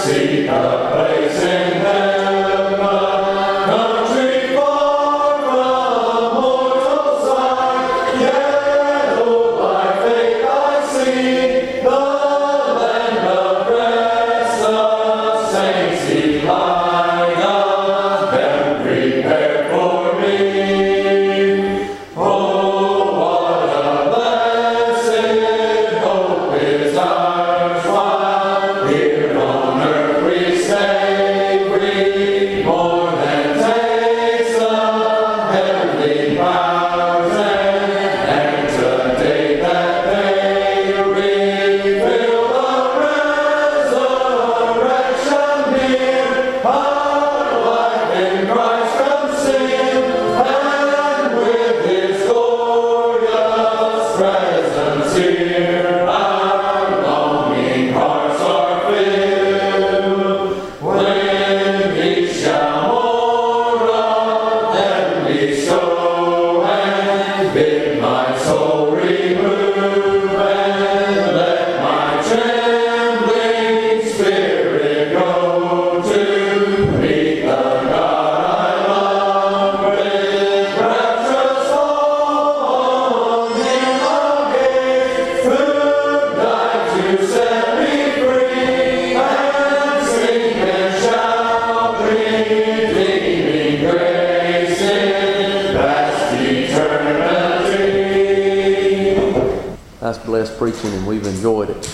Preaching, and we've enjoyed it.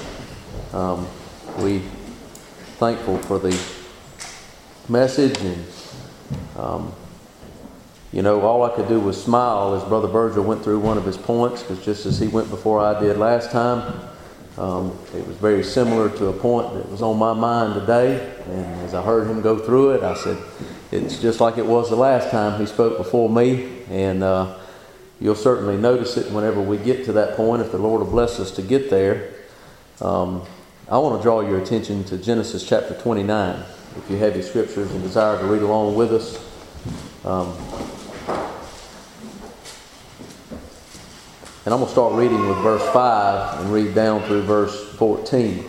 We thankful for the message, and all I could do was smile as Brother Virgil went through one of his points, because just as he went before I did last time, it was very similar to a point that was on my mind today. And as I heard him go through it, I said, it's just like it was the last time he spoke before me. And you'll certainly notice it whenever we get to that point, if the Lord will bless us to get there. I want to draw your attention to Genesis chapter 29. If you have your scriptures and desire to read along with us. And I'm going to start reading with verse 5 and read down through verse 14.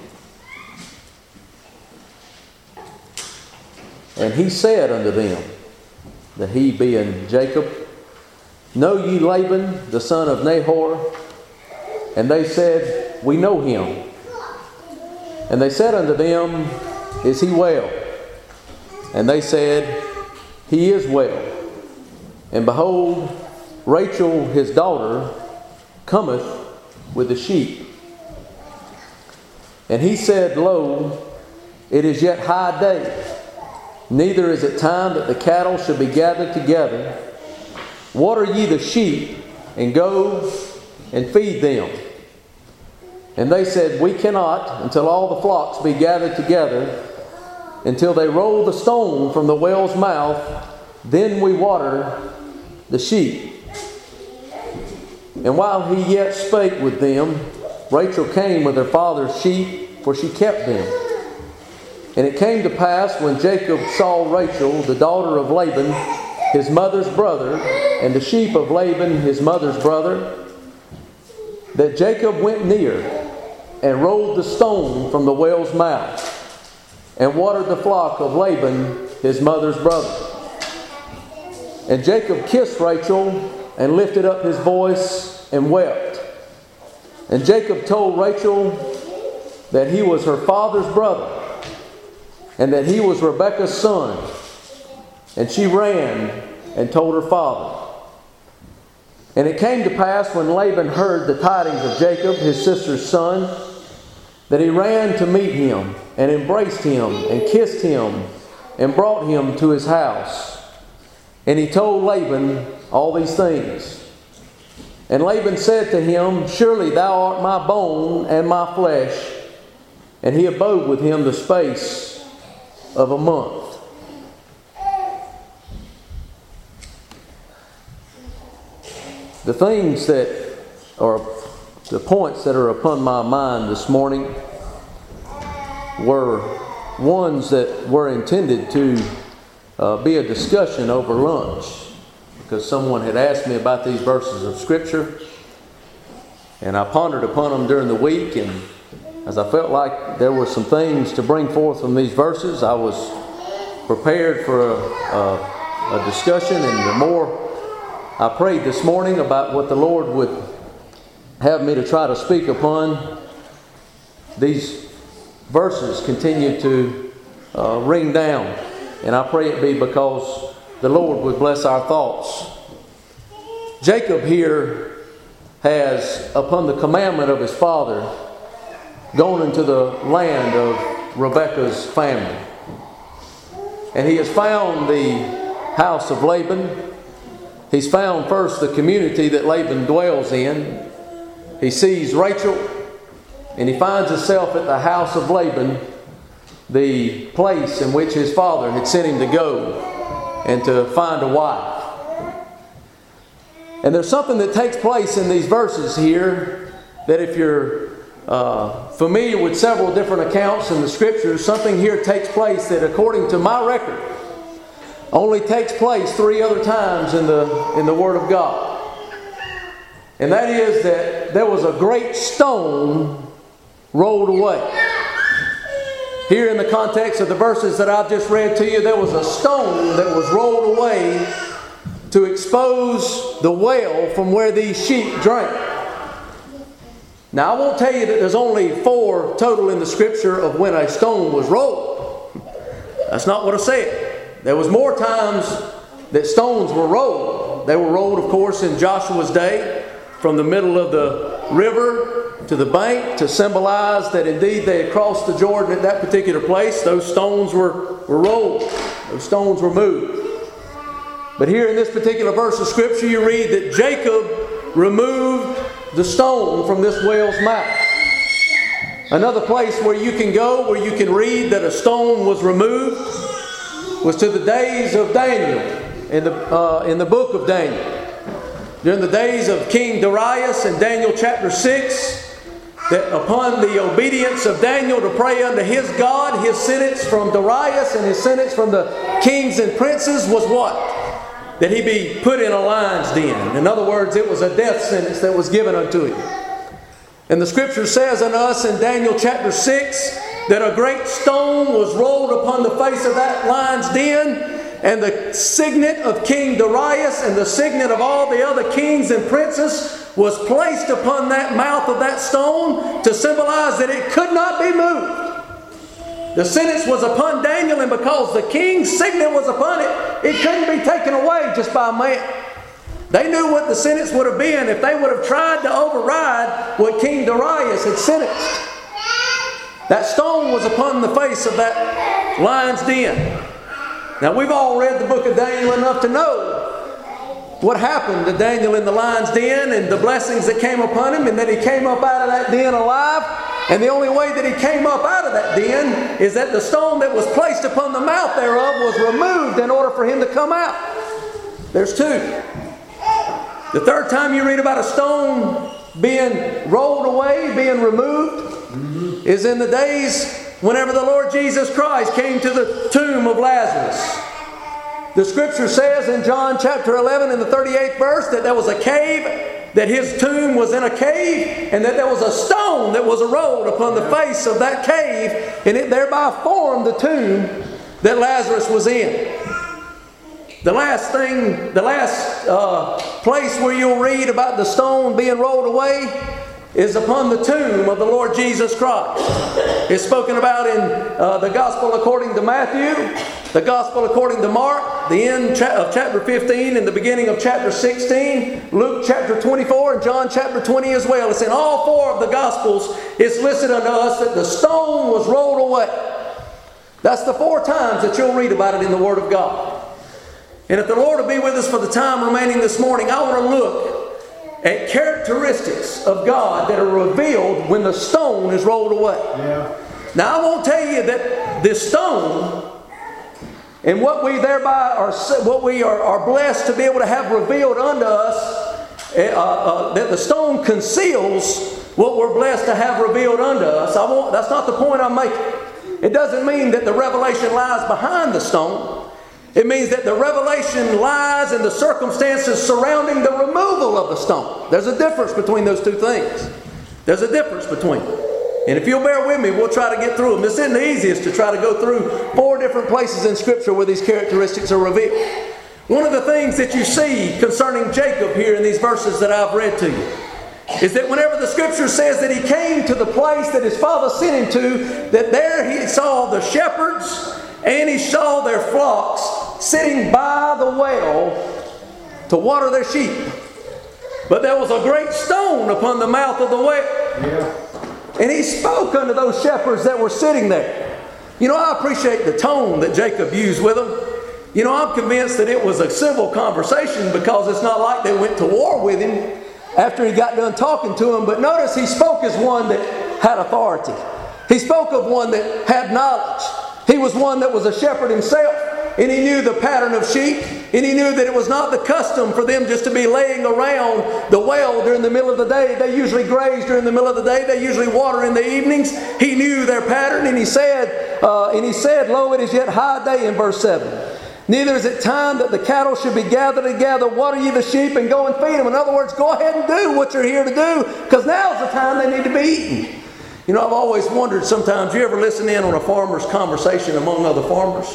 And he said unto them, that he being Jacob, Know ye Laban, the son of Nahor? And they said, We know him. And they said unto them, Is he well? And they said, He is well. And behold, Rachel his daughter cometh with the sheep. And he said, Lo, it is yet high day, neither is it time that the cattle should be gathered together. Water ye the sheep, and go and feed them. And they said, We cannot until all the flocks be gathered together, until they roll the stone from the well's mouth, then we water the sheep. And while he yet spake with them, Rachel came with her father's sheep, for she kept them. And it came to pass, when Jacob saw Rachel, the daughter of Laban, his mother's brother, and the sheep of Laban, his mother's brother, that Jacob went near and rolled the stone from the well's mouth, and watered the flock of Laban, his mother's brother. And Jacob kissed Rachel, and lifted up his voice, and wept. And Jacob told Rachel that he was her father's brother, and that he was Rebekah's son. And she ran and told her father. And it came to pass, when Laban heard the tidings of Jacob, his sister's son, that he ran to meet him, and embraced him, and kissed him, and brought him to his house. And he told Laban all these things. And Laban said to him, Surely thou art my bone and my flesh. And he abode with him the space of a month. The things that are the points that are upon my mind this morning were ones that were intended to be a discussion over lunch, because someone had asked me about these verses of Scripture, and I pondered upon them during the week, and as I felt like there were some things to bring forth from these verses, I was prepared for a discussion, and the more I prayed this morning about what the Lord would have me to try to speak upon, these verses continue to ring down. And I pray it be because the Lord would bless our thoughts. Jacob here has, upon the commandment of his father, gone into the land of Rebekah's family. And he has found the house of Laban. He's found first the community that Laban dwells in. He sees Rachel, and he finds himself at the house of Laban, the place in which his father had sent him to go and to find a wife. And there's something that takes place in these verses here that, if you're familiar with several different accounts in the Scriptures, something here takes place that, according to my record, only takes place 3 other times in the Word of God. And that is that there was a great stone rolled away. Here in the context of the verses that I've just read to you, there was a stone that was rolled away to expose the well from where these sheep drank. Now, I won't tell you that there's only 4 total in the Scripture of when a stone was rolled. That's not what I said. There was more times that stones were rolled. They were rolled, of course, in Joshua's day, from the middle of the river to the bank, to symbolize that indeed they had crossed the Jordan at that particular place. Those stones were rolled. Those stones were moved. But here in this particular verse of Scripture, you read that Jacob removed the stone from this well's mouth. Another place where you can go, where you can read that a stone was removed, was to the days of Daniel, in the book of Daniel. During the days of King Darius in Daniel chapter 6, that upon the obedience of Daniel to pray unto his God, his sentence from Darius and his sentence from the kings and princes was what? That he be put in a lion's den. In other words, it was a death sentence that was given unto him. And the Scripture says unto us in Daniel chapter 6 that a great stone was rolled upon the face of that lion's den, and the signet of King Darius and the signet of all the other kings and princes was placed upon that mouth of that stone to symbolize that it could not be moved. The sentence was upon Daniel, and because the king's signet was upon it, it couldn't be taken away just by man. They knew what the sentence would have been if they would have tried to override what King Darius had sentenced. That stone was upon the face of that lion's den. Now, we've all read the book of Daniel enough to know what happened to Daniel in the lion's den and the blessings that came upon him, and that he came up out of that den alive. And the only way that he came up out of that den is that the stone that was placed upon the mouth thereof was removed in order for him to come out. There's 2. The third time you read about a stone being rolled away, being removed, is in the days whenever the Lord Jesus Christ came to the tomb of Lazarus. The Scripture says in John chapter 11 in the 38th verse that there was a cave, that his tomb was in a cave, and that there was a stone that was rolled upon the face of that cave, and it thereby formed the tomb that Lazarus was in. The last place where you'll read about the stone being rolled away is upon the tomb of the Lord Jesus Christ. It's spoken about in the Gospel according to Matthew, the Gospel according to Mark, the end of chapter 15 and the beginning of chapter 16, Luke chapter 24, and John chapter 20 as well. It's in all 4 of the Gospels. It's listed unto us that the stone was rolled away. That's the 4 times that you'll read about it in the Word of God. And if the Lord will be with us for the time remaining this morning, I want to look at characteristics of God that are revealed when the stone is rolled away. Yeah. Now, I won't tell you that this stone and what we thereby are blessed to be able to have revealed unto us, that the stone conceals what we're blessed to have revealed unto us. That's not the point I'm making. It doesn't mean that the revelation lies behind the stone. It means that the revelation lies in the circumstances surrounding the removal of the stone. There's a difference between those 2 things. There's a difference between them. And if you'll bear with me, we'll try to get through them. This isn't the easiest to try to go through 4 different places in Scripture where these characteristics are revealed. One of the things that you see concerning Jacob here in these verses that I've read to you is that whenever the Scripture says that he came to the place that his father sent him to, that there he saw the shepherds and he saw their flocks sitting by the well to water their sheep. But there was a great stone upon the mouth of the well. Yeah. And he spoke unto those shepherds that were sitting there. You know, I appreciate the tone that Jacob used with them. You know, I'm convinced that it was a civil conversation, because it's not like they went to war with him after he got done talking to them. But notice he spoke as one that had authority. He spoke of one that had knowledge. He was one that was a shepherd himself. And he knew the pattern of sheep. And he knew that it was not the custom for them just to be laying around the well during the middle of the day. They usually graze during the middle of the day. They usually water in the evenings. He knew their pattern. And he said, Lo, it is yet high day, in verse 7. Neither is it time that the cattle should be gathered together. Water ye the sheep and go and feed them. In other words, go ahead and do what you're here to do, because now's the time they need to be eaten. You know, I've always wondered sometimes, you ever listen in on a farmer's conversation among other farmers?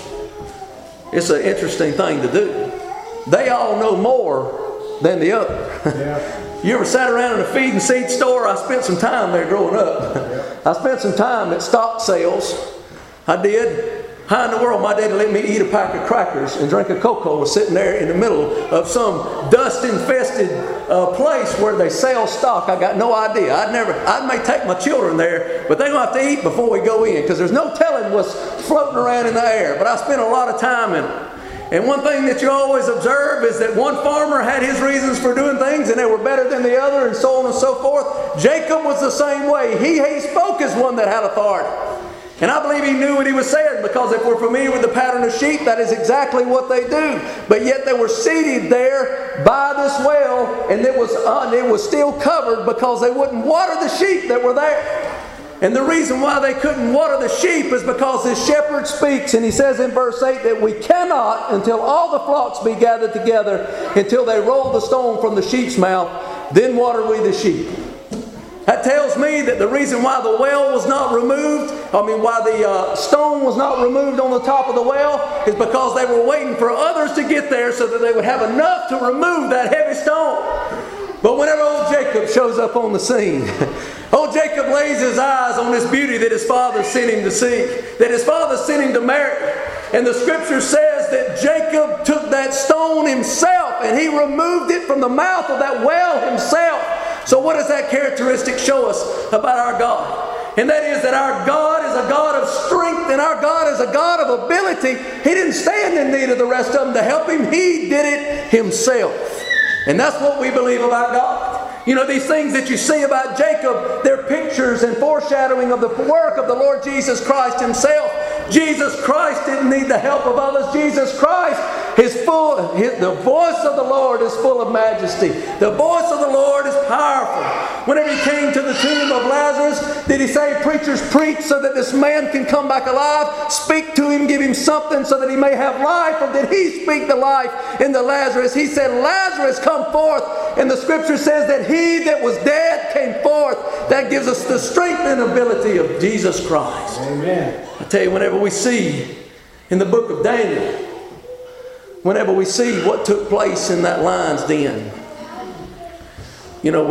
It's an interesting thing to do. They all know more than the other. Yeah. You ever sat around in a feed and seed store? I spent some time there growing up. Yeah. I spent some time at stock sales. I did. How in the world my daddy let me eat a pack of crackers and drink a Coca-Cola sitting there in the middle of some dust-infested place where they sell stock? I got no idea. I may take my children there, but they're going to have to eat before we go in, because there's no telling what's floating around in the air. But I spent a lot of time in it. And one thing that you always observe is that one farmer had his reasons for doing things, and they were better than the other, and so on and so forth. Jacob was the same way. He spoke as one that had authority. And I believe he knew what he was saying, because if we're familiar with the pattern of sheep, that is exactly what they do. But yet they were seated there by this well, and it was still covered because they wouldn't water the sheep that were there. And the reason why they couldn't water the sheep is because this shepherd speaks, and he says in verse 8 that we cannot, until all the flocks be gathered together, until they roll the stone from the sheep's mouth, then water we the sheep. That tells me that the reason why the well was not removed, why the stone was not removed on the top of the well, is because they were waiting for others to get there so that they would have enough to remove that heavy stone. But whenever old Jacob shows up on the scene, old Jacob lays his eyes on this beauty that his father sent him to see, that his father sent him to marry. And the Scripture says that Jacob took that stone himself and he removed it from the mouth of that well himself. So what does that characteristic show us about our God? And that is that our God is a God of strength, and our God is a God of ability. He didn't stand in need of the rest of them to help him. He did it himself. And that's what we believe about God. You know, these things that you see about Jacob, they're pictures and foreshadowing of the work of the Lord Jesus Christ himself. Jesus Christ didn't need the help of others. Jesus Christ the voice of the Lord is full of majesty. The voice of the Lord is powerful. Whenever he came to the tomb of Lazarus, did he say, preachers preach so that this man can come back alive? Speak to him, give him something so that he may have life. Or did he speak the life into Lazarus? He said, Lazarus, come forth. And the Scripture says that he that was dead came forth. That gives us the strength and ability of Jesus Christ. Amen. I tell you, whenever we see in the book of Daniel, whenever we see what took place in that lion's den, you know,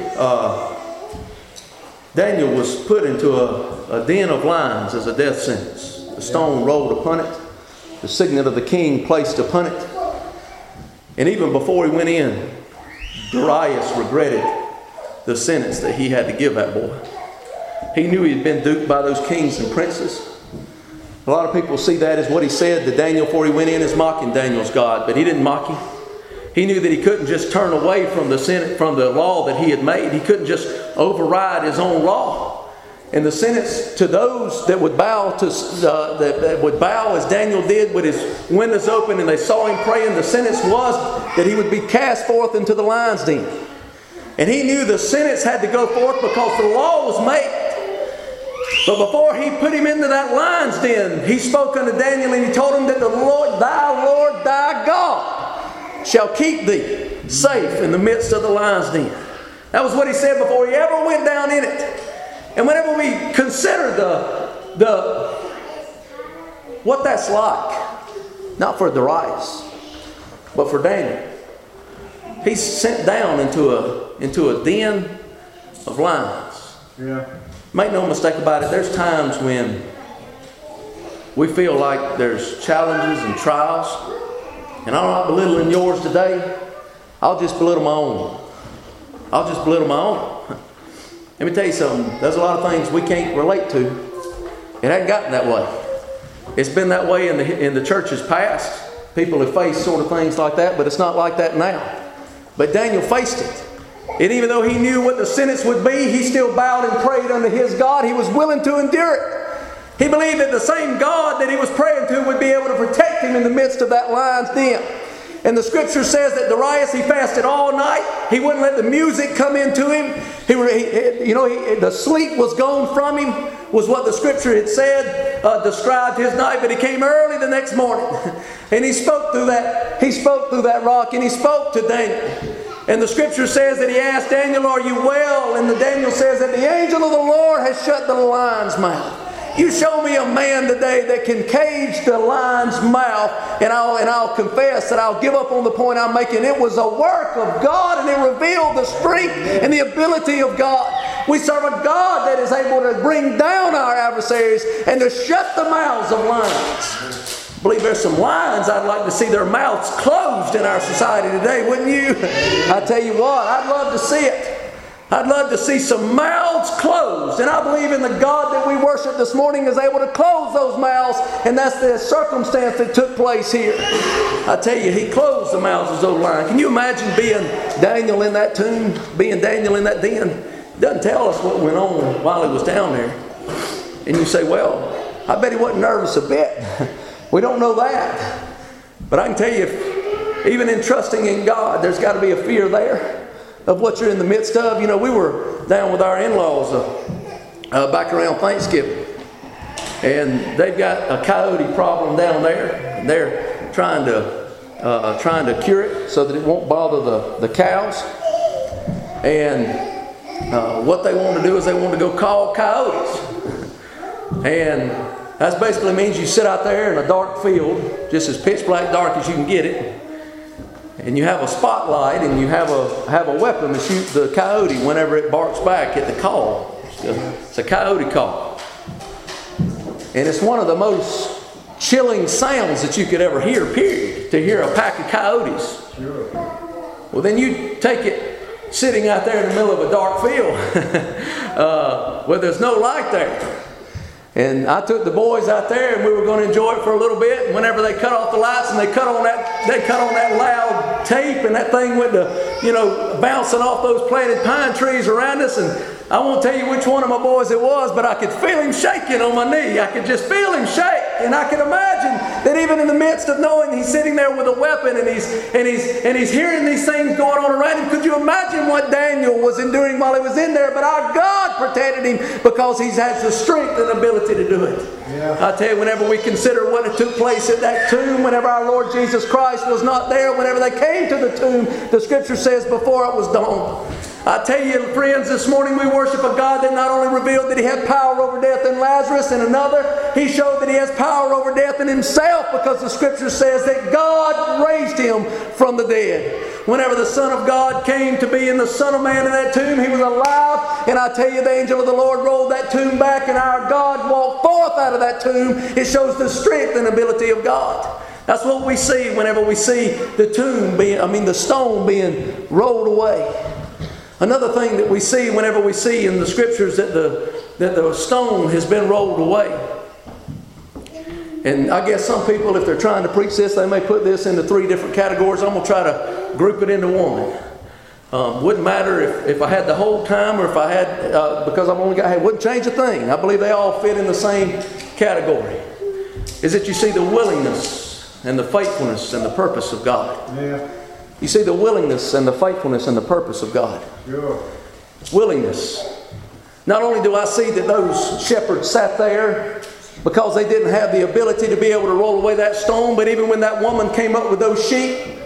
Daniel was put into a den of lions as a death sentence. The stone rolled upon it, the signet of the king placed upon it. And even before he went in, Darius regretted the sentence that he had to give that boy. He knew he had been duped by those kings and princes. A lot of people see that as what he said to Daniel before he went in is mocking Daniel's God, but he didn't mock him. He knew that he couldn't just turn away from the law that he had made. He couldn't just override his own law. And the sentence to those that would bow as Daniel did with his windows open and they saw him praying, the sentence was that he would be cast forth into the lion's den. And he knew the sentence had to go forth because the law was made. But before he put him into that lion's den, he spoke unto Daniel and he told him that the Lord, thy God, shall keep thee safe in the midst of the lion's den. That was what he said before he ever went down in it. And whenever we consider what that's like, not for Darius, but for Daniel, he's sent down into a den of lions. Yeah. Make no mistake about it, there's times when we feel like there's challenges and trials. And I'm not belittling yours today. I'll just belittle my own. Let me tell you something. There's a lot of things we can't relate to. It hasn't gotten that way. It's been that way in the church's past. People have faced sort of things like that, but it's not like that now. But Daniel faced it. And even though he knew what the sentence would be, he still bowed and prayed unto his God. He was willing to endure it. He believed that the same God that he was praying to would be able to protect him in the midst of that lion's den. And the scripture says that Darius, he fasted all night. He wouldn't let the music come into him. The sleep was gone from him, was what the scripture had said, described his night. But he came early the next morning, and he spoke through that. He spoke through that rock, and he spoke to Daniel. And the scripture says that he asked Daniel, "Are you well?" And Daniel says that the angel of the Lord has shut the lion's mouth. You show me a man today that can cage the lion's mouth, and I'll confess that I'll give up on the point I'm making. It was a work of God, and it revealed the strength and the ability of God. We serve a God that is able to bring down our adversaries and to shut the mouths of lions. I believe there's some lions I'd like to see their mouths closed in our society today, wouldn't you? I tell you what, I'd love to see it. I'd love to see some mouths closed. And I believe in the God that we worship this morning is able to close those mouths. And that's the circumstance that took place here. I tell you, he closed the mouths of those lions. Can you imagine being Daniel in that tomb? Being Daniel in that den? It doesn't tell us what went on while he was down there. And you say, well, I bet he wasn't nervous a bit. We don't know that. But I can tell you, even in trusting in God, there's got to be a fear there of what you're in the midst of. You know, we were down with our in-laws back around Thanksgiving. And they've got a coyote problem down there. And they're trying to cure it so that it won't bother the cows. And what they want to do is they want to go call coyotes. And that basically means you sit out there in a dark field, just as pitch black dark as you can get it. And you have a spotlight, and you have a weapon to shoot the coyote whenever it barks back at the call. It's a coyote call. And it's one of the most chilling sounds that you could ever hear, period, to hear a pack of coyotes. Sure. Well, then you take it sitting out there in the middle of a dark field where there's no light there. And I took the boys out there, and we were going to enjoy it for a little bit. And whenever they cut off the lights and they cut on that loud tape, and that thing went to, bouncing off those planted pine trees around us. And I won't tell you which one of my boys it was, but I could feel him shaking on my knee. I could just feel him shake. And I can imagine that even in the midst of knowing he's sitting there with a weapon and he's hearing these things going on around him, could you imagine what Daniel was enduring while he was in there? But our God protected him because he has the strength and ability to do it. Yeah. I tell you, whenever we consider what took place at that tomb, whenever our Lord Jesus Christ was not there, whenever they came to the tomb, the scripture says before it was dawn. I tell you, friends, this morning we worship a God that not only revealed that he had power over death in Lazarus, and another, he showed that he has power over death in himself, because the scripture says that God raised him from the dead. Whenever the Son of God came to be in the Son of Man in that tomb, he was alive. And I tell you, the angel of the Lord rolled that tomb back, and our God walked forth out of that tomb. It shows the strength and ability of God. That's what we see whenever we see the the stone being rolled away. Another thing that we see whenever we see in the scriptures that the stone has been rolled away. And I guess some people, if they're trying to preach this, they may put this into 3 different categories. I'm going to try to group it into one. Wouldn't matter if I had the whole time, or if I had, because I'm only got, it wouldn't change a thing. I believe they all fit in the same category. Is that you see the willingness and the faithfulness and the purpose of God. Yeah. You see the willingness and the faithfulness and the purpose of God. Sure. Willingness. Not only do I see that those shepherds sat there because they didn't have the ability to be able to roll away that stone, but even when that woman came up with those sheep,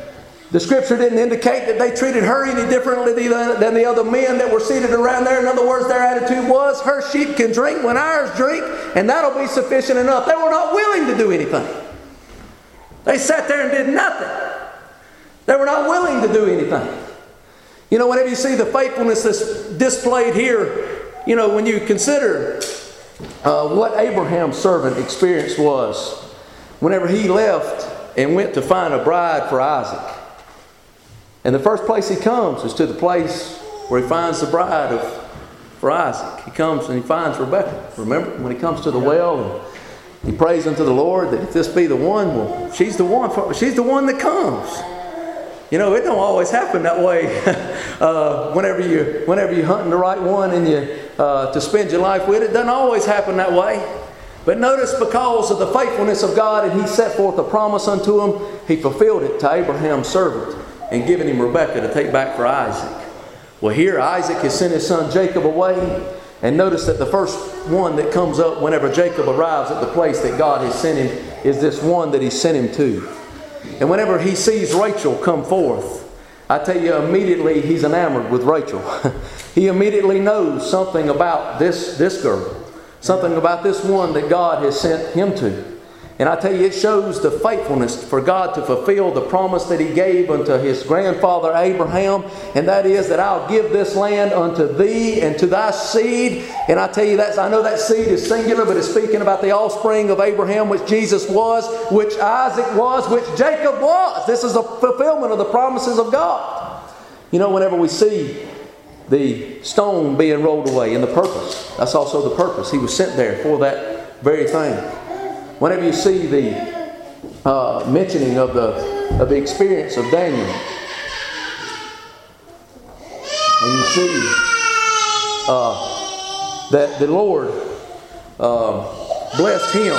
The scripture didn't indicate that they treated her any differently than the other men that were seated around there. In other words, their attitude was, her sheep can drink when ours drink, and that'll be sufficient enough. They were not willing to do anything. They sat there and did nothing. They were not willing to do anything. You know, whenever you see the faithfulness that's displayed here, you know, when you consider what Abraham's servant experience was whenever he left and went to find a bride for Isaac. And the first place he comes is to the place where he finds the bride for Isaac. He comes and he finds Rebekah. Remember when he comes to the well and he prays unto the Lord that if this be the one, well, she's the one. She's the one that comes. You know, it don't always happen that way. Whenever you're hunting the right one and you to spend your life with, it doesn't always happen that way. But notice, because of the faithfulness of God, and He set forth a promise unto him, He fulfilled it to Abraham's servant and given him Rebekah to take back for Isaac. Well, here Isaac has sent his son Jacob away. And notice that the first one that comes up whenever Jacob arrives at the place that God has sent him is this one that He sent him to. And whenever he sees Rachel come forth, I tell you, immediately he's enamored with Rachel. He immediately knows something about this girl. Something about this one that God has sent him to. And I tell you, it shows the faithfulness for God to fulfill the promise that He gave unto his grandfather Abraham. And that is that I'll give this land unto thee and to thy seed. And I tell you, I know that seed is singular, but it's speaking about the offspring of Abraham, which Jesus was, which Isaac was, which Jacob was. This is a fulfillment of the promises of God. You know, whenever we see the stone being rolled away and the purpose, that's also the purpose. He was sent there for that very thing. Whenever you see the mentioning of the experience of Daniel, and you see that the Lord blessed him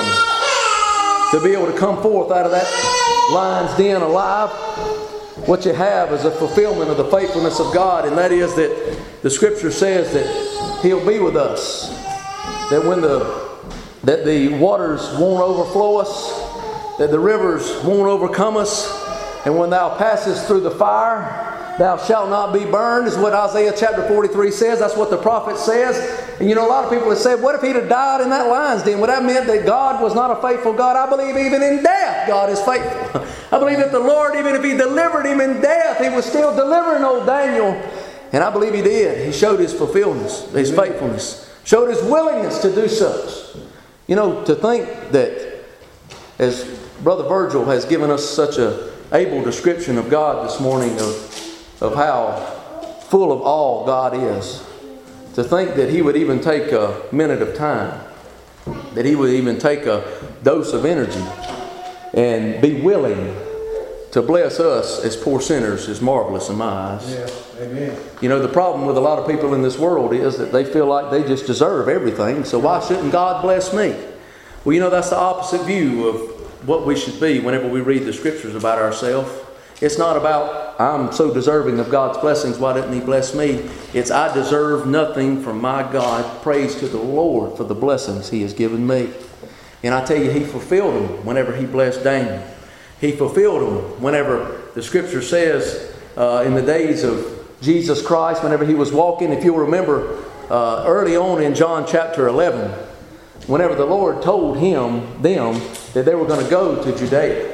to be able to come forth out of that lion's den alive, what you have is a fulfillment of the faithfulness of God, and that is that the Scripture says that He'll be with us, that when that the waters won't overflow us, that the rivers won't overcome us, and when thou passest through the fire, thou shalt not be burned, is what Isaiah chapter 43 says. That's what the prophet says. And you know, a lot of people have said, what if he'd have died in that lion's den? Would that mean that God was not a faithful God? I believe even in death, God is faithful. I believe that the Lord, even if He delivered him in death, He was still delivering old Daniel. And I believe He did. He showed His fulfillment, His faithfulness, showed His willingness to do such. You know, to think that, as Brother Virgil has given us such an able description of God this morning, of how full of awe God is, to think that He would even take a minute of time, that He would even take a dose of energy and be willing to bless us as poor sinners is marvelous in my eyes. Yeah, amen. You know, the problem with a lot of people in this world is that they feel like they just deserve everything, so why shouldn't God bless me? Well, you know, that's the opposite view of what we should be whenever we read the Scriptures about ourselves. It's not about, I'm so deserving of God's blessings, why didn't He bless me? It's, I deserve nothing from my God. Praise to the Lord for the blessings He has given me. And I tell you, He fulfilled them whenever He blessed Daniel. He fulfilled them whenever the Scripture says in the days of Jesus Christ, whenever He was walking. If you'll remember early on in John chapter 11, whenever the Lord told them that they were going to go to Judea.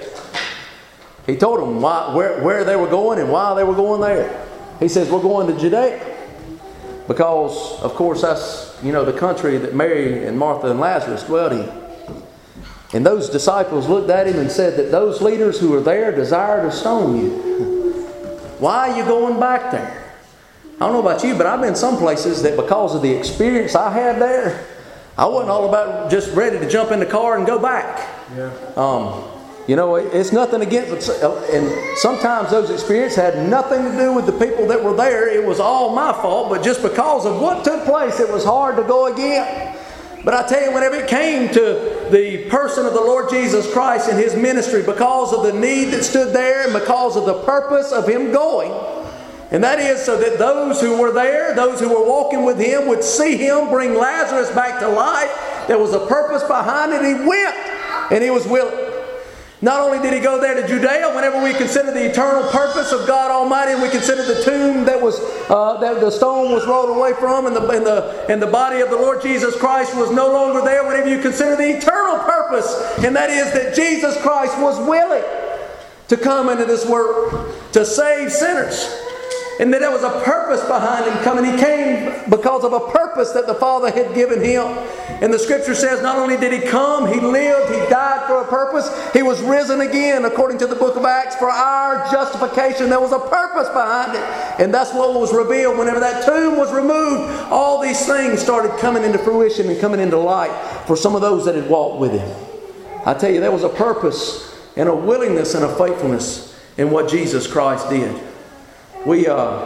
He told them where they were going and why they were going there. He says, we're going to Judea. Because, of course, that's, you know, the country that Mary and Martha and Lazarus dwelt in. And those disciples looked at Him and said that those leaders who are there desire to stone you. Why are you going back there? I don't know about you, but I've been some places that because of the experience I had there, I wasn't all about just ready to jump in the car and go back. Yeah. You know, it's nothing against, and sometimes those experiences had nothing to do with the people that were there. It was all my fault, but just because of what took place, it was hard to go again. But I tell you, whenever it came to the person of the Lord Jesus Christ and His ministry, because of the need that stood there and because of the purpose of Him going, and that is so that those who were there, those who were walking with Him, would see Him bring Lazarus back to life. There was a purpose behind it. He went and He was willing. Not only did he go there to Judea, whenever we consider the eternal purpose of God Almighty, and we consider the tomb that the stone was rolled away from, and the body of the Lord Jesus Christ was no longer there. Whenever you consider the eternal purpose, and that is that Jesus Christ was willing to come into this world to save sinners. And that there was a purpose behind Him coming. He came because of a purpose that the Father had given Him. And the Scripture says not only did He come, He lived, He died for a purpose. He was risen again, according to the book of Acts, for our justification. There was a purpose behind it. And that's what was revealed. Whenever that tomb was removed, all these things started coming into fruition and coming into light for some of those that had walked with Him. I tell you, there was a purpose and a willingness and a faithfulness in what Jesus Christ did. We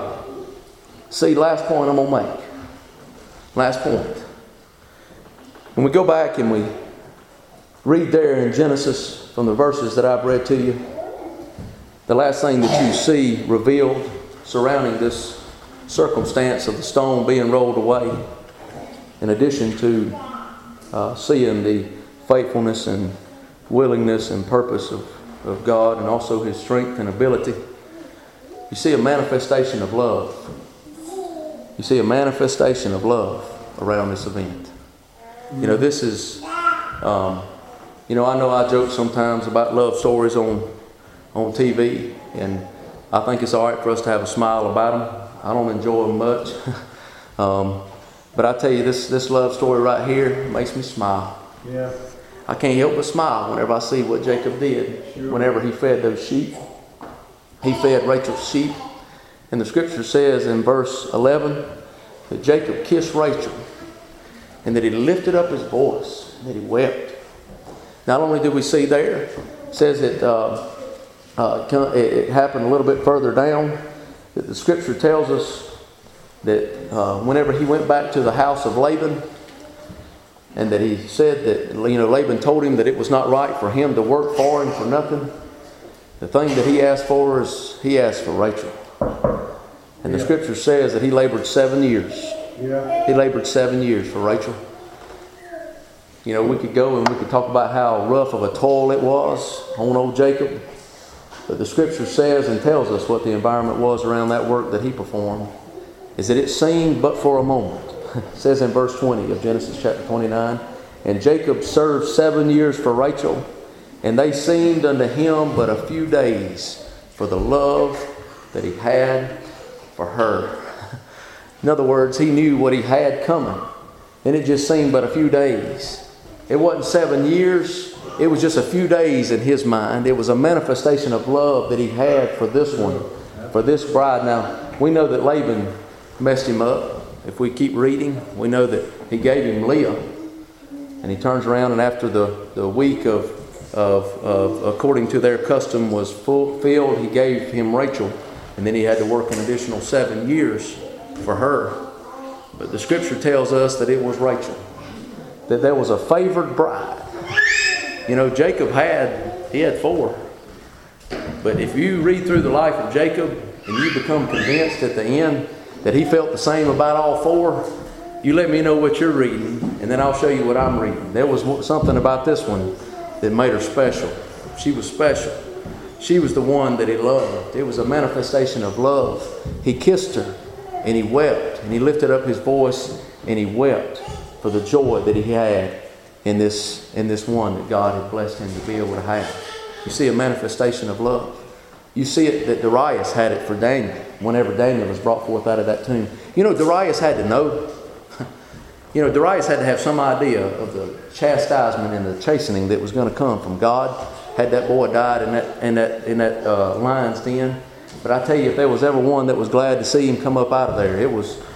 see, last point I'm going to make. Last point. When we go back and we read there in Genesis from the verses that I've read to you, the last thing that you see revealed surrounding this circumstance of the stone being rolled away, in addition to seeing the faithfulness and willingness and purpose of God, and also His strength and ability, you see a manifestation of love. You see a manifestation of love around this event. You know, this is, I know I joke sometimes about love stories on TV, and I think it's all right for us to have a smile about them. I don't enjoy them much. But I tell you, this love story right here makes me smile. Yeah. I can't help but smile whenever I see what Jacob did. Sure. Whenever he fed those sheep. He fed Rachel's sheep. And the Scripture says in verse 11 that Jacob kissed Rachel, and that he lifted up his voice, and that he wept. Not only do we see there, it says it happened a little bit further down, that the Scripture tells us that whenever he went back to the house of Laban, and that he said that, Laban told him that it was not right for him to work for him for nothing. The thing that he asked for is, he asked for Rachel. And the Scripture says that he labored 7 years. Yeah. He labored 7 years for Rachel. We could go and we could talk about how rough of a toil it was on old Jacob. But the Scripture says and tells us what the environment was around that work that he performed, is that it seemed but for a moment. It says in verse 20 of Genesis chapter 29, and Jacob served 7 years for Rachel, and they seemed unto him but a few days, for the love that he had for her. In other words, he knew what he had coming, and it just seemed but a few days. It wasn't 7 years, it was just a few days in his mind. It was a manifestation of love that he had for this one, for this bride. Now, we know that Laban messed him up. If we keep reading, we know that he gave him Leah, and he turns around, and after the week of according to their custom was fulfilled, he gave him Rachel, and then he had to work an additional 7 years for her. But the Scripture tells us that it was Rachel, that there was a favored bride. Jacob had 4. But if you read through the life of Jacob and you become convinced at the end that he felt the same about all 4, you let me know what you're reading, and then I'll show you what I'm reading. There was something about this one that made her special. She was special. She was the one that he loved. It was a manifestation of love. He kissed her, and he wept, and he lifted up his voice, and he wept for the joy that he had in this one that God had blessed him to be able to have. You see a manifestation of love. You see it that Darius had it for Daniel whenever Daniel was brought forth out of that tomb. Darius had to know. Darius had to have some idea of the chastisement and the chastening that was going to come from God had that boy died in that lion's den. But I tell you, if there was ever one that was glad to see him come up out of there, it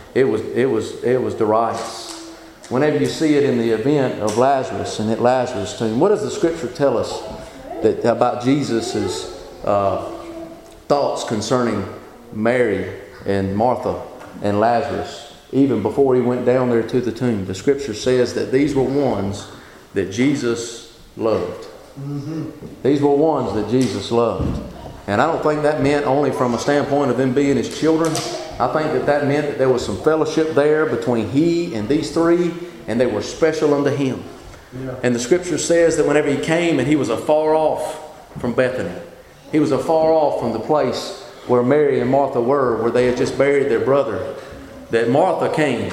was Darius. Whenever you see it in the event of Lazarus and at Lazarus' tomb, what does the Scripture tell us about Jesus' thoughts concerning Mary and Martha and Lazarus, even before he went down there to the tomb? The Scripture says that these were ones that Jesus loved. Mm-hmm. These were ones that Jesus loved. And I don't think that meant only from a standpoint of them being his children. I think that meant that there was some fellowship there between he and these three, and they were special unto him. Yeah. And the Scripture says that whenever he came and he was afar off, from Bethany. He was afar off from the place where Mary and Martha were, where they had just buried their brother. That Martha came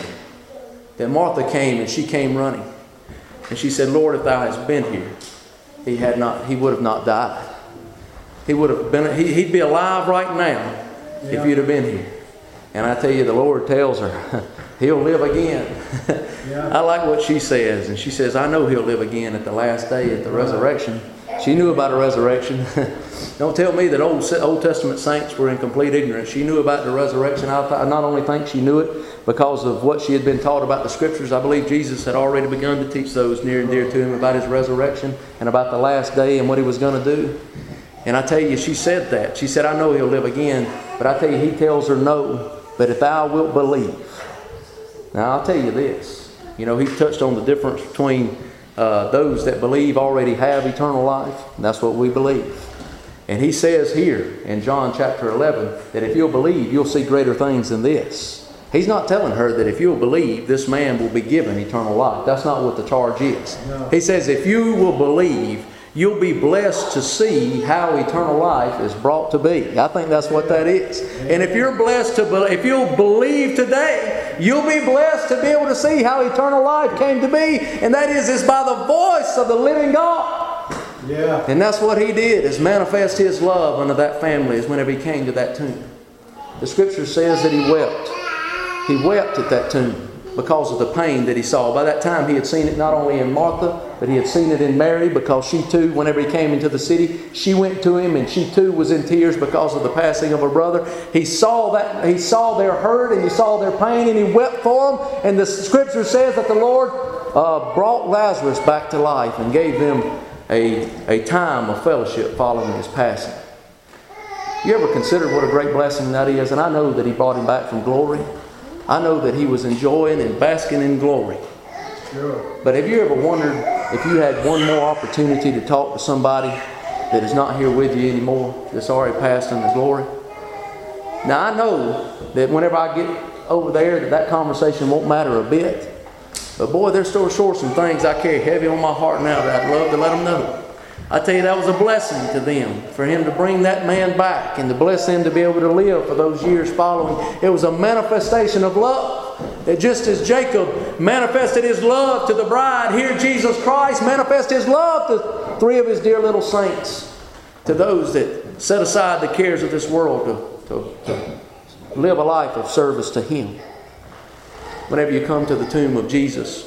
and she came running. And she said, Lord, if thou hadst been here, he would have not died. He'd be alive right now if you'd have been here. And I tell you, the Lord tells her, he'll live again. I like what she says. And she says, I know he'll live again at the last day, at the resurrection. She knew about a resurrection. Don't tell me that Old Testament saints were in complete ignorance. She knew about the resurrection. I not only think she knew it because of what she had been taught about the Scriptures. I believe Jesus had already begun to teach those near and dear to him about his resurrection and about the last day and what he was going to do. And I tell you, she said that. She said, I know he'll live again. But I tell you, he tells her no, but if thou wilt believe. Now I'll tell you this. You know, he touched on the difference between those that believe already have eternal life. And that's what we believe. And he says here in John chapter 11 that if you'll believe, you'll see greater things than this. He's not telling her that if you'll believe, this man will be given eternal life. That's not what the charge is. No. He says if you will believe, you'll be blessed to see how eternal life is brought to be. I think that's what that is. And if you're blessed if you'll believe today, you'll be blessed to be able to see how eternal life came to be. And that is by the voice of the living God. Yeah. And that's what he did, is manifest his love unto that family is whenever he came to that tomb. The Scripture says that he wept. He wept at that tomb because of the pain that he saw. By that time he had seen it not only in Martha, but he had seen it in Mary, because she too, whenever he came into the city, she went to him and she too was in tears because of the passing of her brother. He saw their hurt and he saw their pain and he wept for them. And the Scripture says that the Lord brought Lazarus back to life and gave them a time of fellowship following his passing. You ever considered what a great blessing that is? And I know that he brought him back from glory. I know that he was enjoying and basking in glory. Sure. But have you ever wondered if you had one more opportunity to talk to somebody that is not here with you anymore, that's already passed into glory? Now I know that whenever I get over there, that conversation won't matter a bit. But boy, there's still some things I carry heavy on my heart now that I'd love to let them know. I tell you, that was a blessing to them, for him to bring that man back and to bless them to be able to live for those years following. It was a manifestation of love. That just as Jacob manifested his love to the bride, here Jesus Christ manifested his love to 3 of his dear little saints, to those that set aside the cares of this world to live a life of service to him. Whenever you come to the tomb of Jesus,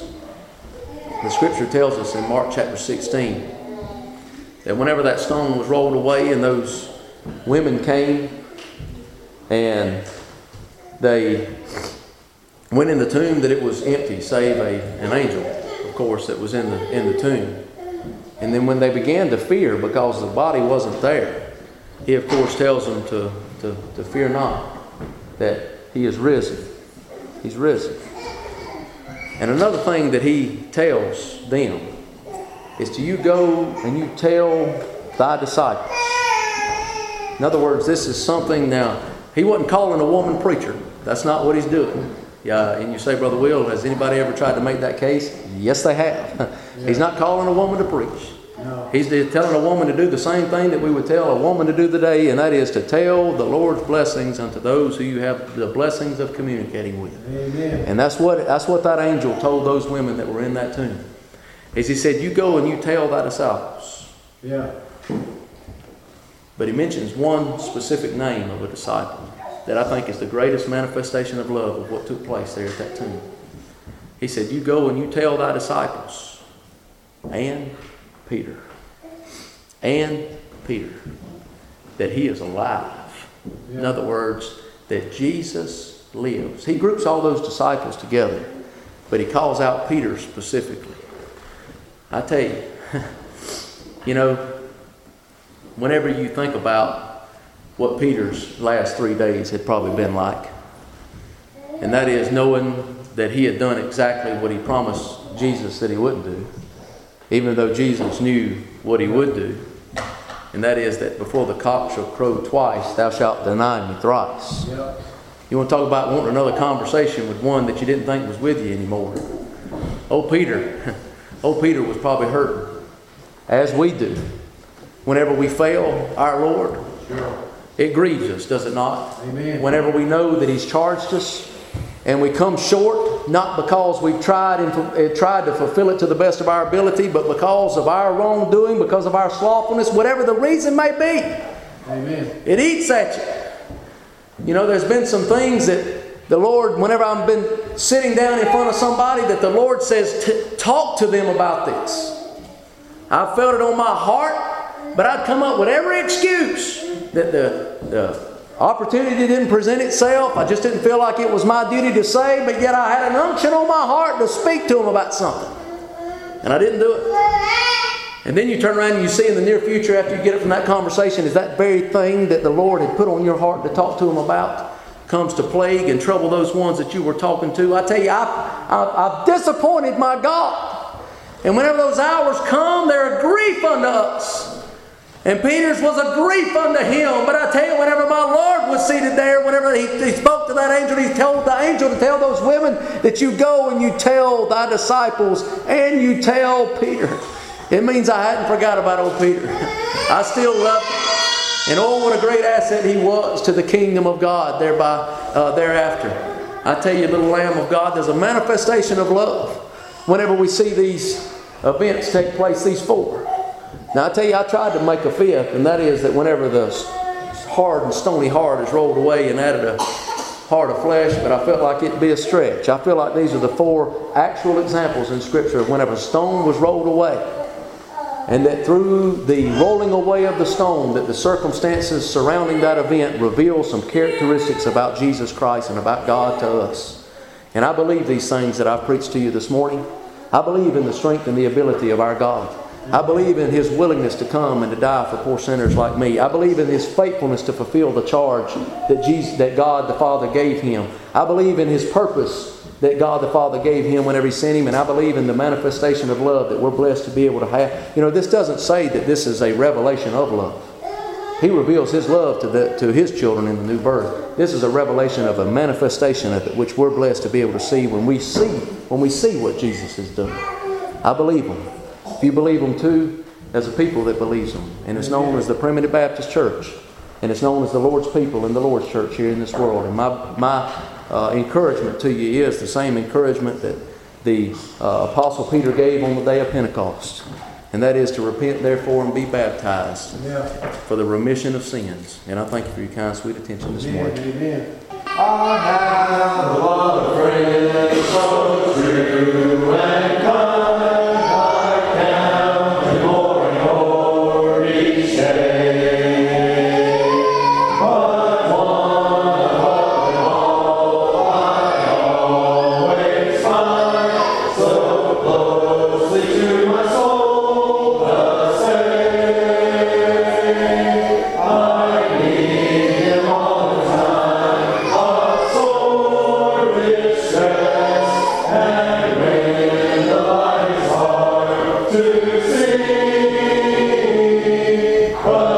the Scripture tells us in Mark chapter 16 that whenever that stone was rolled away and those women came and they went in the tomb, that it was empty save an angel, of course, that was in the tomb. And then when they began to fear because the body wasn't there, he of course tells them to fear not, that he is risen. He's risen. And another thing that he tells them is to you go and you tell thy disciples. In other words, this is something now, he wasn't calling a woman preacher. That's not what he's doing. Yeah, and you say, Brother Will, has anybody ever tried to make that case? Yes, they have. Yeah. He's not calling a woman to preach. No. He's telling a woman to do the same thing that we would tell a woman to do today, and that is to tell the Lord's blessings unto those who you have the blessings of communicating with. Amen. And that's what that angel told those women that were in that tomb. Is he said, you go and you tell thy disciples. Yeah. But he mentions one specific name of a disciple that I think is the greatest manifestation of love of what took place there at that tomb. He said, you go and you tell thy disciples and Peter that he is alive. Yeah. In other words, that Jesus lives. He groups all those disciples together, but he calls out Peter specifically. I tell you, you know, whenever you think about what Peter's last 3 days had probably been like, and that is knowing that he had done exactly what he promised Jesus that he wouldn't do, even though Jesus knew what he would do, and that is that before the cock shall crow twice, thou shalt deny me thrice. Yep. You want to talk about wanting another conversation with one that you didn't think was with you anymore. Old Peter was probably hurting, as we do. whenever we fail our Lord? Sure. It grieves us, does it not? Amen. Whenever we know that He's charged us and we come short, not because we've tried to fulfill it to the best of our ability, but because of our wrongdoing, because of our slothfulness, whatever the reason may be. Amen. It eats at you. You know, there's been some things that the Lord, whenever I've been sitting down in front of somebody, that the Lord says, talk to them about this. I felt it on my heart, but I'd come up with every excuse that the opportunity didn't present itself. I just didn't feel like it was my duty to say, but yet I had an unction on my heart to speak to them about something. And I didn't do it. And then you turn around and you see in the near future, after you get it from that conversation, is that very thing that the Lord had put on your heart to talk to them about comes to plague and trouble those ones that you were talking to. I tell you, I've disappointed my God. And whenever those hours come, they're a grief unto us. And Peter's was a grief unto him. But I tell you, whenever my Lord was seated there, whenever he spoke to that angel, he told the angel to tell those women that you go and you tell thy disciples and you tell Peter. It means I hadn't forgot about old Peter. I still love him. And oh, what a great asset he was to the kingdom of God thereafter. I tell you, little Lamb of God, there's a manifestation of love whenever we see these events take place, these four. Now I tell you, I tried to make a fifth, and that is that whenever the hard and stony heart is rolled away and added a heart of flesh, but I felt like it'd be a stretch. I feel like these are the four actual examples in Scripture of whenever a stone was rolled away, and that through the rolling away of the stone, that the circumstances surrounding that event reveal some characteristics about Jesus Christ and about God to us. And I believe these things that I've preached to you this morning. I believe in the strength and the ability of our God. I believe in His willingness to come and to die for poor sinners like me. I believe in His faithfulness to fulfill the charge that God the Father gave Him. I believe in His purpose that God the Father gave Him whenever He sent Him. And I believe in the manifestation of love that we're blessed to be able to have. You know, this doesn't say that this is a revelation of love. He reveals His love to His children in the new birth. This is a revelation of a manifestation of it, which we're blessed to be able to see when we see what Jesus has done. I believe Him. If you believe them too, there's a people that believes them. And it's known as the Primitive Baptist Church. And it's known as the Lord's people in the Lord's church here in this world. And my encouragement to you is the same encouragement that the Apostle Peter gave on the day of Pentecost. And that is to repent therefore and be baptized for the remission of sins. And I thank you for your kind, sweet attention this morning. Amen. I have a lot of friends so true and kind. To sing, but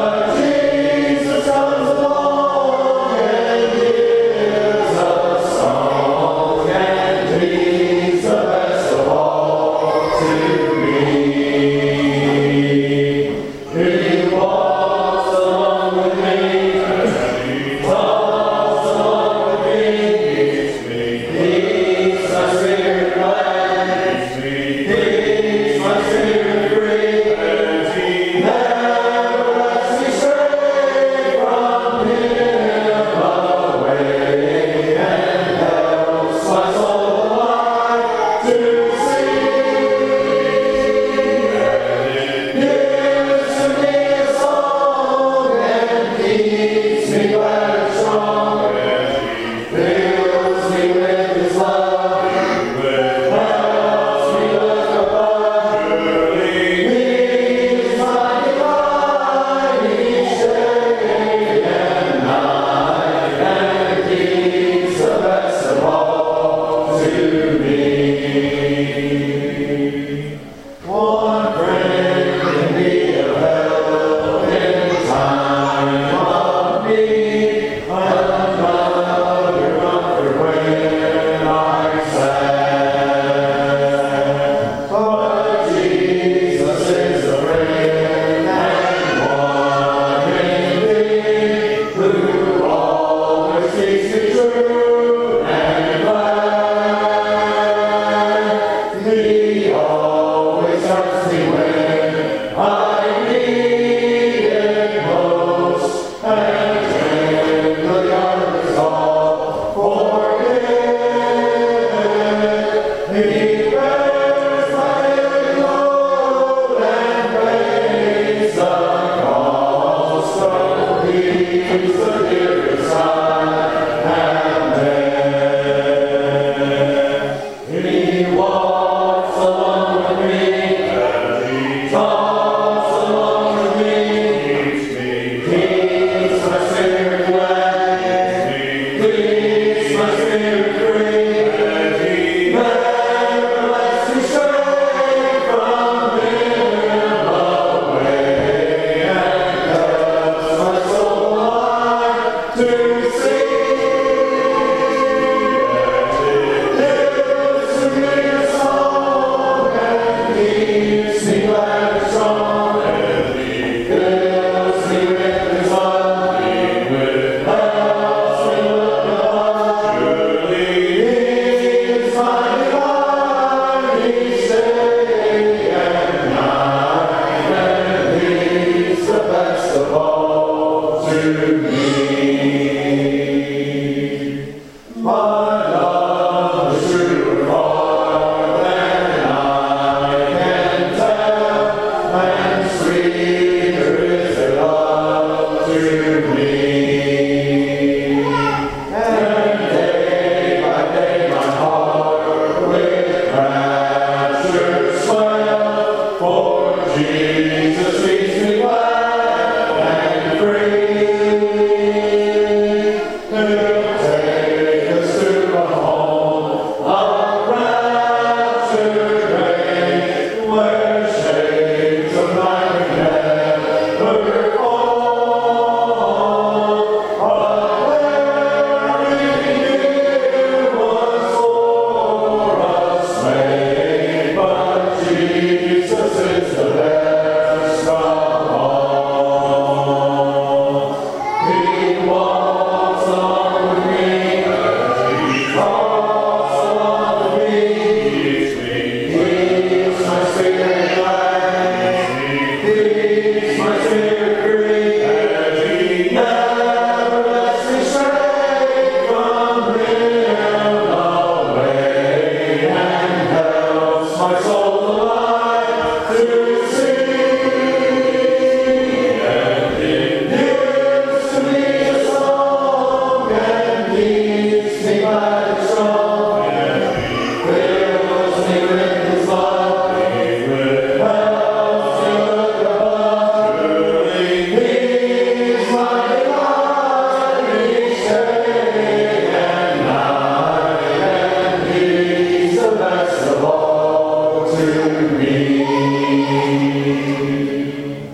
soul.